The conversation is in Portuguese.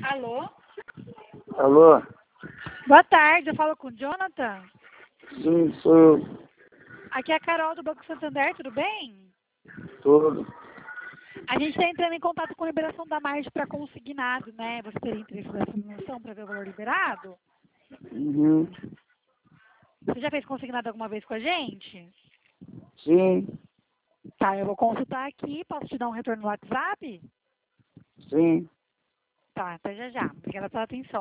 Alô? Alô? Boa tarde, eu falo com o Jonathan. Sim, sou eu. Aqui é a Carol do Banco Santander, tudo bem? Tudo. A gente está entrando em contato com a liberação da margem para consignado, né? Você teria interesse nessa noção para ver o valor liberado? Uhum. Você já fez consignado alguma vez com a gente? Sim, Tá, eu vou consultar aqui, posso te dar um retorno no WhatsApp? sim. Tá, até já já. Obrigada pela atenção.